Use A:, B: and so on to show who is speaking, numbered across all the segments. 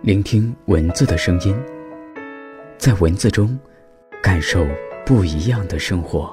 A: 聆听文字的声音，在文字中感受不一样的生活。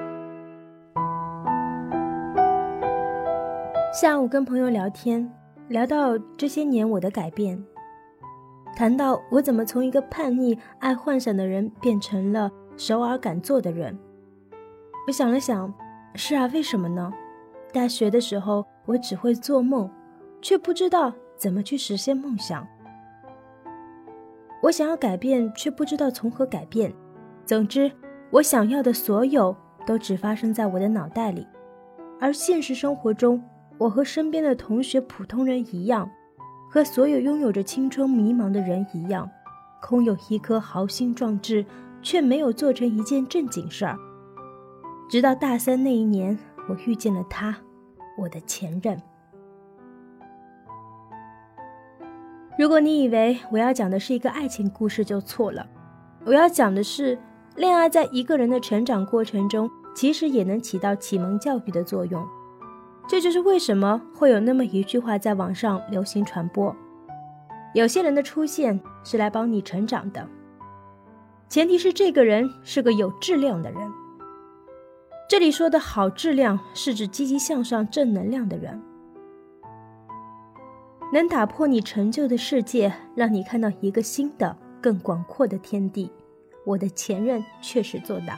B: 下午跟朋友聊天，聊到这些年我的改变，谈到我怎么从一个叛逆爱幻想的人变成了熟而敢做的人。我想了想，是啊，为什么呢？大学的时候我只会做梦，却不知道怎么去实现梦想。我想要改变，却不知道从何改变。总之，我想要的所有都只发生在我的脑袋里。而现实生活中，我和身边的同学普通人一样，和所有拥有着青春迷茫的人一样，空有一颗豪心壮志，却没有做成一件正经事儿。直到大三那一年，我遇见了他，我的前任。如果你以为我要讲的是一个爱情故事就错了，我要讲的是恋爱在一个人的成长过程中其实也能起到启蒙教育的作用。这就是为什么会有那么一句话在网上流行传播，有些人的出现是来帮你成长的，前提是这个人是个有质量的人。这里说的好质量是指积极向上正能量的人，能打破你陈旧的世界，让你看到一个新的更广阔的天地。我的前任确实做到了。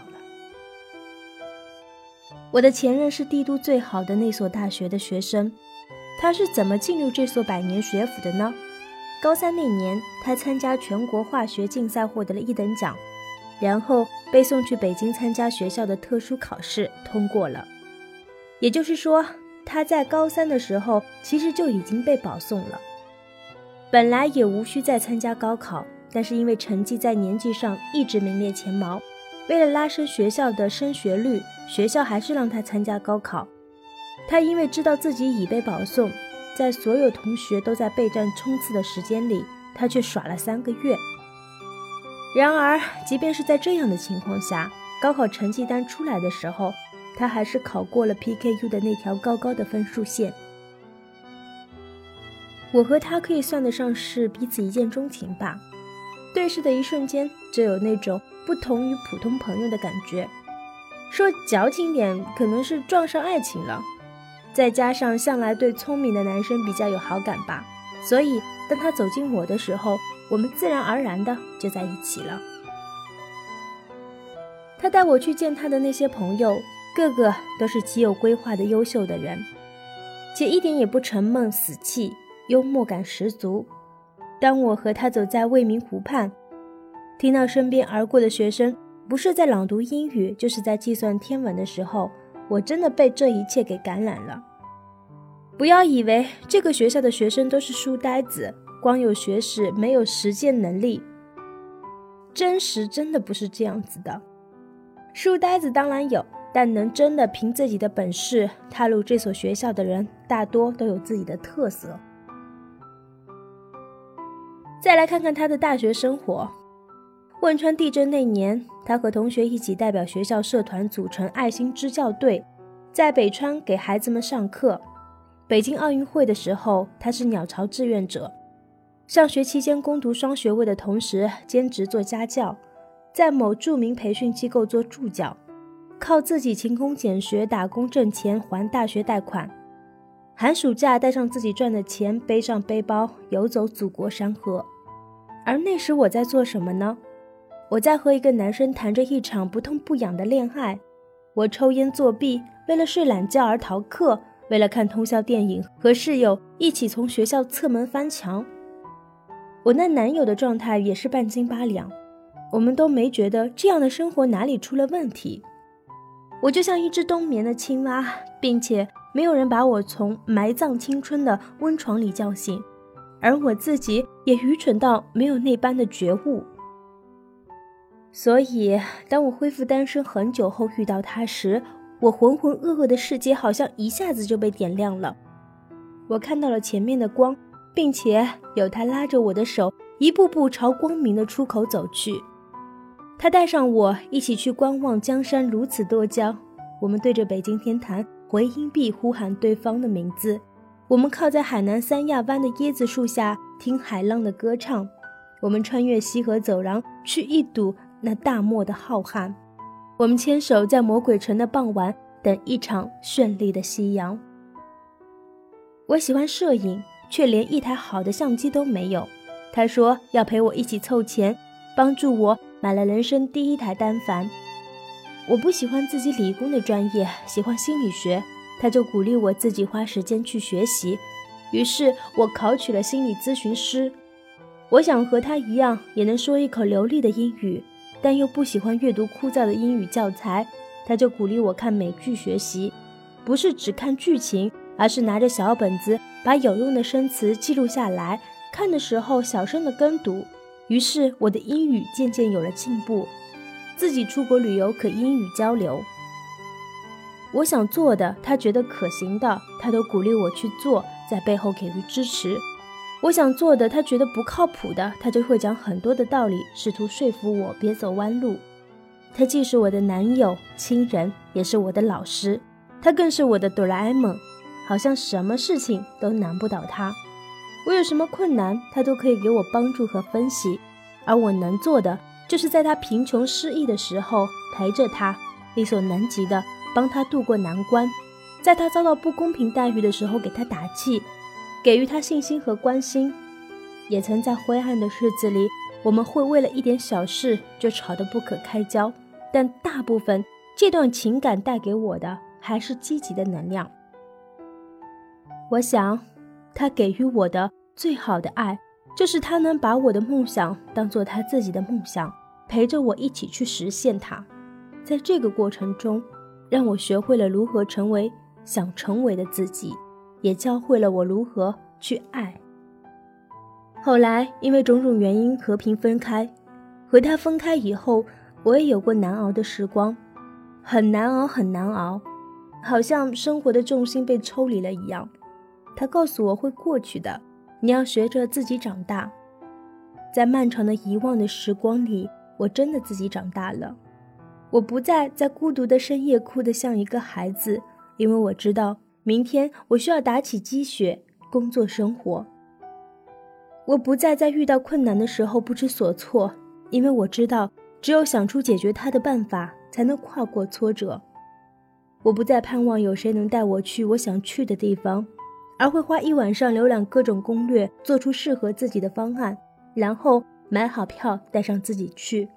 B: 我的前任是帝都最好的那所大学的学生，他是怎么进入这所百年学府的呢？高三那年，他参加全国化学竞赛获得了1等奖，然后被送去北京参加学校的特殊考试，通过了。也就是说，他在高3的时候其实就已经被保送了，本来也无需再参加高考，但是因为成绩在年级上一直名列前茅，为了拉升学校的升学率，学校还是让他参加高考。他因为知道自己已被保送，在所有同学都在备战冲刺的时间里，他却耍了3个月。然而即便是在这样的情况下，高考成绩单出来的时候，他还是考过了 PKU 的那条高高的分数线。我和他可以算得上是彼此一见钟情吧，对视的一瞬间就有那种不同于普通朋友的感觉，说矫情点可能是撞上爱情了，再加上向来对聪明的男生比较有好感吧，所以当他走近我的时候，我们自然而然的就在一起了。他带我去见他的那些朋友，个个都是极有规划的优秀的人，且一点也不沉闷死气，幽默感十足。当我和他走在未名湖畔，听到身边而过的学生不是在朗读英语，就是在计算天文的时候，我真的被这一切给感染了。不要以为这个学校的学生都是书呆子，光有学识没有实践能力，真实真的不是这样子的。书呆子当然有，但能真的凭自己的本事踏入这所学校的人，大多都有自己的特色。再来看看他的大学生活。汶川地震那年，他和同学一起代表学校社团组成爱心支教队，在北川给孩子们上课。北京奥运会的时候，他是鸟巢志愿者，上学期间攻读双学位的同时兼职做家教，在某著名培训机构做助教，靠自己勤工俭学打工挣钱还大学贷款，寒暑假带上自己赚的钱，背上背包游走祖国山河。而那时我在做什么呢？我在和一个男生谈着一场不痛不痒的恋爱，我抽烟作弊，为了睡懒觉而逃课，为了看通宵电影和室友一起从学校侧门翻墙。我那男友的状态也是半斤八两，我们都没觉得这样的生活哪里出了问题。我就像一只冬眠的青蛙，并且没有人把我从埋葬青春的温床里叫醒，而我自己也愚蠢到没有那般的觉悟。所以当我恢复单身很久后遇到他时，我浑浑噩噩的世界好像一下子就被点亮了。我看到了前面的光，并且有他拉着我的手，一步步朝光明的出口走去。他带上我一起去观望江山如此多娇，我们对着北京天坛回音壁呼喊对方的名字， 我们靠在海南三亚湾的椰子树下听海浪的歌唱，我们穿越溪河走廊去一睹那大漠的浩瀚，我们牵手在魔鬼城的傍晚等一场绚丽的夕阳。我喜欢摄影，却连一台好的相机都没有。他说要陪我一起凑钱，帮助我买了人生第一台单反。我不喜欢自己理工的专业，喜欢心理学，他就鼓励我自己花时间去学习。于是我考取了心理咨询师。我想和他一样，也能说一口流利的英语，但又不喜欢阅读枯燥的英语教材，他就鼓励我看美剧学习，不是只看剧情，而是拿着小本子把有用的生词记录下来，看的时候小声的跟读。于是我的英语渐渐有了进步，自己出国旅游可英语交流。我想做的，他觉得可行的，他都鼓励我去做，在背后给予支持。我想做的，他觉得不靠谱的，他就会讲很多的道理，试图说服我别走弯路。他既是我的男友、亲人，也是我的老师，他更是我的哆啦 A 梦，好像什么事情都难不倒他。我有什么困难，他都可以给我帮助和分析，而我能做的，就是在他贫穷失意的时候陪着他，力所能及的帮他渡过难关，在他遭到不公平待遇的时候给他打气，给予他信心和关心。也曾在灰暗的日子里，我们会为了一点小事就吵得不可开交，但大部分这段情感带给我的还是积极的能量。我想他给予我的最好的爱，就是他能把我的梦想当作他自己的梦想，陪着我一起去实现它。在这个过程中，让我学会了如何成为想成为的自己，也教会了我如何去爱。后来因为种种原因和平分开，和他分开以后，我也有过难熬的时光，很难熬很难熬，好像生活的重心被抽离了一样。他告诉我会过去的，你要学着自己长大。在漫长的遗忘的时光里，我真的自己长大了。我不再在孤独的深夜哭得像一个孩子，因为我知道明天我需要打起鸡血工作生活。我不再在遇到困难的时候不知所措，因为我知道只有想出解决它的办法，才能跨过挫折。我不再盼望有谁能带我去我想去的地方，而会花一晚上浏览各种攻略，做出适合自己的方案，然后买好票带上自己去。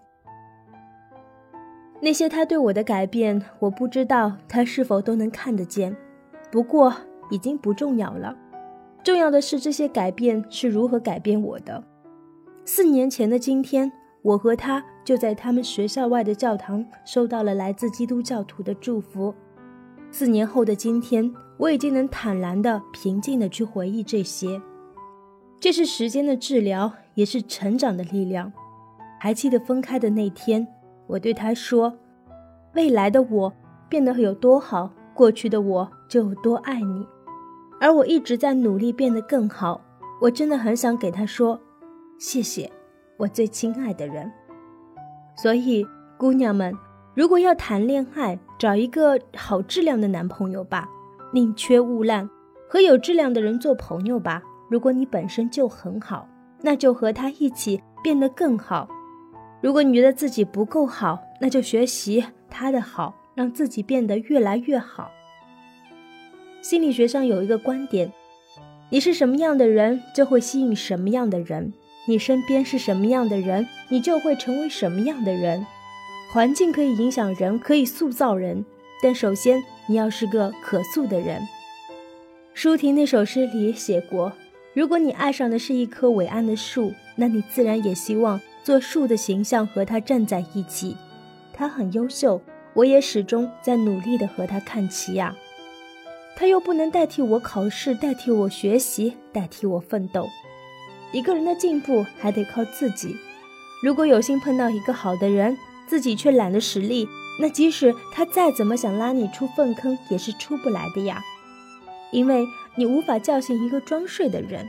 B: 那些他对我的改变，我不知道他是否都能看得见，不过已经不重要了。重要的是这些改变是如何改变我的。4年前的今天，我和他就在他们学校外的教堂收到了来自基督教徒的祝福。4年后的今天，我已经能坦然地、平静地去回忆这些。这是时间的治疗，也是成长的力量。还记得分开的那天，我对他说，未来的我变得有多好，过去的我就有多爱你。而我一直在努力变得更好，我真的很想给他说，谢谢，我最亲爱的人。所以，姑娘们，如果要谈恋爱，找一个好质量的男朋友吧，宁缺毋滥，和有质量的人做朋友吧。如果你本身就很好，那就和他一起变得更好。如果你觉得自己不够好，那就学习他的好，让自己变得越来越好。心理学上有一个观点，你是什么样的人，就会吸引什么样的人，你身边是什么样的人，你就会成为什么样的人。环境可以影响人，可以塑造人，但首先你要是个可塑的人。舒婷那首诗里写过，如果你爱上的是一棵伟岸的树，那你自然也希望做树的形象和它站在一起。他很优秀，我也始终在努力地和他看齐呀。他又不能代替我考试，代替我学习，代替我奋斗。一个人的进步还得靠自己。如果有幸碰到一个好的人，自己却懒得使力，那即使他再怎么想拉你出粪坑，也是出不来的呀。因为你无法叫醒一个装睡的人。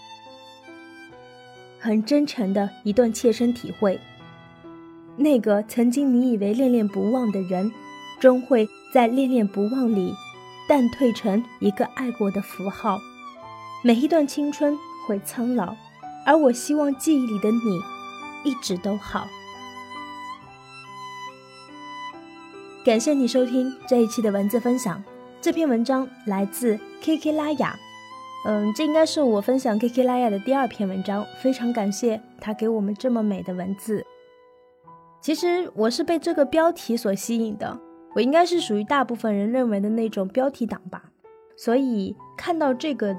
B: 很真诚的一段切身体会，那个曾经你以为恋恋不忘的人，终会在恋恋不忘里淡退成一个爱过的符号， 每一段青春会苍老，而我希望记忆里的你一直都好。感谢你收听这一期的文字分享，这篇文章来自 KK 拉雅。这应该是我分享 KK 拉雅的第2篇文章，非常感谢他给我们这么美的文字。其实我是被这个标题所吸引的，我应该是属于大部分人认为的那种标题党吧，所以看到这个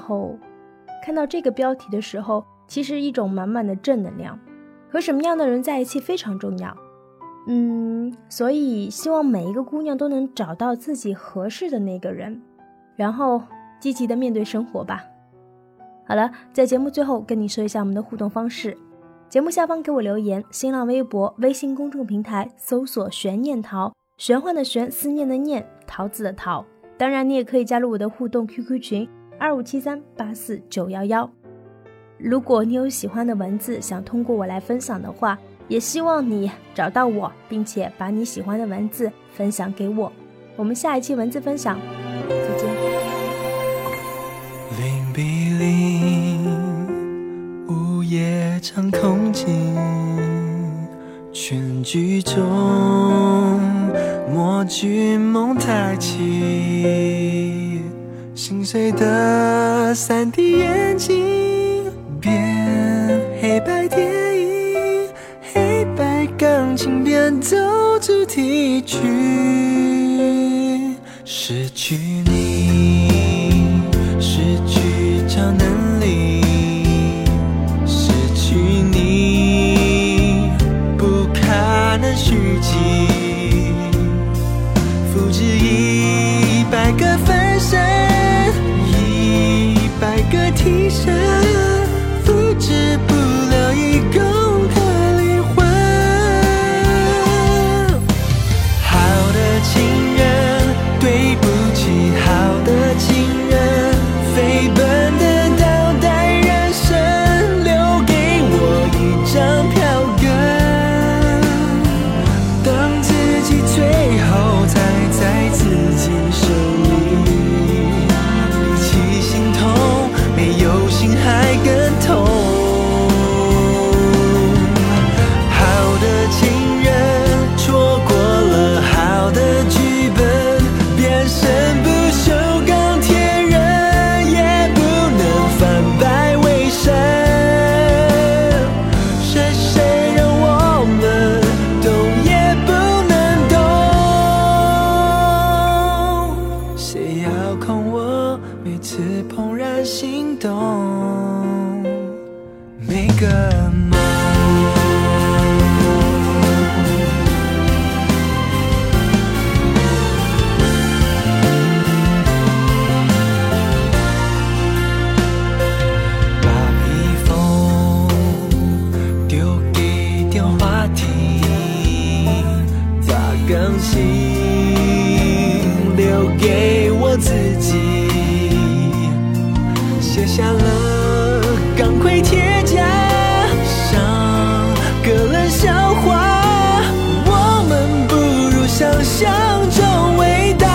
B: 标题的时候，其实一种满满的正能量。和什么样的人在一起非常重要，所以希望每一个姑娘都能找到自己合适的那个人，然后积极的面对生活吧。好了，在节目最后跟你说一下我们的互动方式，节目下方给我留言，新浪微博、微信公众平台搜索悬念桃，玄幻的玄，思念的念，桃子的桃。当然你也可以加入我的互动 QQ 群2573849111。如果你有喜欢的文字想通过我来分享的话，也希望你找到我，并且把你喜欢的文字分享给我。我们下一期文字分享再见。
C: 零比零，午夜场空镜，全剧终，默剧蒙太奇，心碎的3D 眼睛，变黑白电影，黑白钢琴变奏主题曲，失去你，失去超能力，失去你，不可能续集，复制100个分身，100个替身，复制不了1公克灵魂。好的情人，对不起，好的情人，飞奔的倒带人生，留给我1张票根，当自己最后才在自己手里，比起心痛，没有心还更痛。好的情人，错过了好的剧本，变身不锈钢铁人，也不能反败为胜。是谁让我们动也不能动？谁遥控我每次怦然心动？每个梦。把披风丢给电话亭，把钢琴留给我自己，写下了钢盔铁甲上个人笑话，我们不如想象中伟大。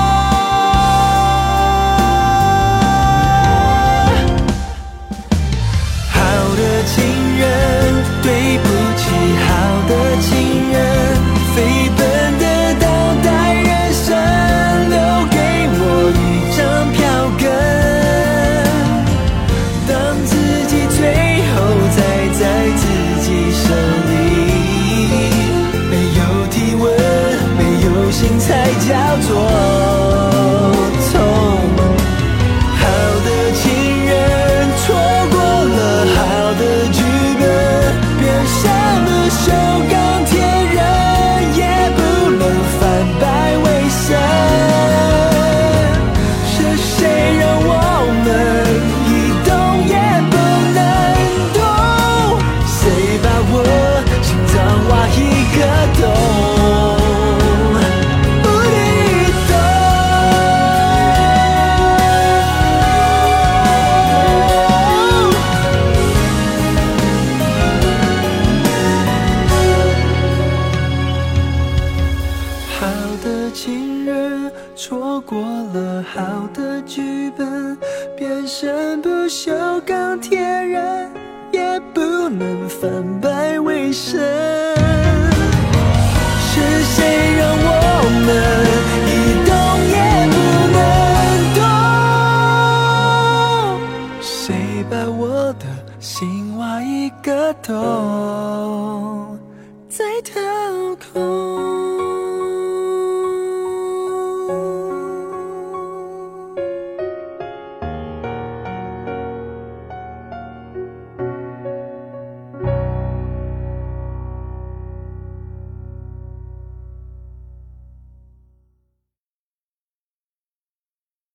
C: 好的情人，对不起，好的情人，飞奔的倒带人生，留给我1张票根，当自己最后才在自己手里，没有体温，没有心才叫做痛。好的情人，错过了好的剧反败为胜。是谁让我们一动也不能动？谁把我的心挖一个洞，再掏空？